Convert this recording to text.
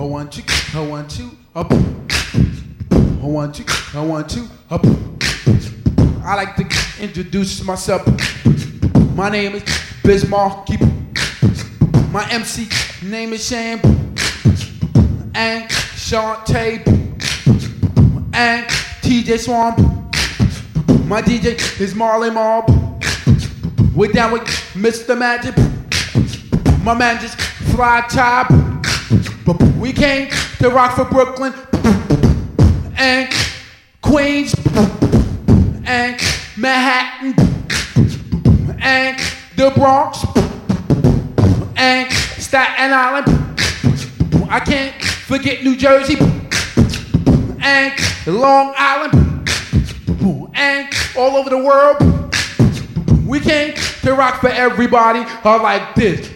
1, 2, a 1, 2, up. A 1, 2, a 1, 2, up. I like to introduce myself. My name is Bismarck. My MC name is Sham. And Shantae. And TJ Swamp. My DJ is Marley Mob. We're down with Mr. Magic. My man just fly top. We came to rock for Brooklyn and Queens and Manhattan and the Bronx and Staten Island. I can't forget New Jersey and Long Island and all over the world. We came to rock for everybody like this.